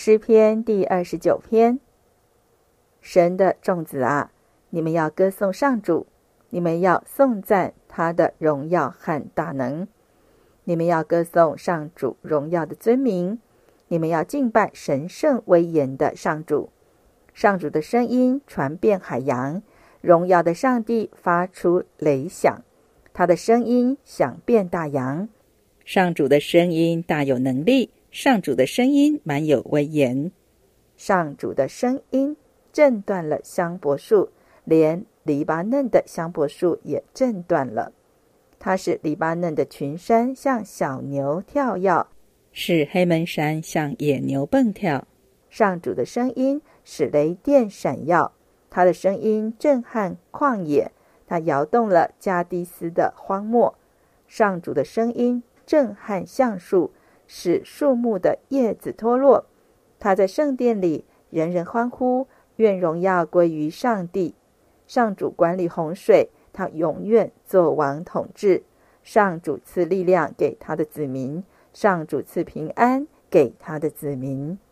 诗篇第29篇。神的众子啊，你们要歌颂上主，你们要颂赞他的荣耀和大能，你们要歌颂上主荣耀的尊名，你们要敬拜神圣威严的上主。上主的声音传遍海洋，荣耀的上帝发出雷响，他的声音响遍大洋。 上主的声音大有能力，上主的声音满有威严。 上主的声音震断了香柏树，连黎巴嫩的香柏树也震断了。它使黎巴嫩的群山像小牛跳跃， 使黑门山像野牛蹦跳。 上主的声音使雷电闪耀，他的声音震撼旷野，他摇动了加低斯的荒漠。上主的声音震撼橡树，使树木的叶子脱落。他在圣殿里，人人欢呼，愿荣耀归于上帝。上主管理洪水，他永远作王统治。上主赐力量给他的子民，上主赐平安给他的子民。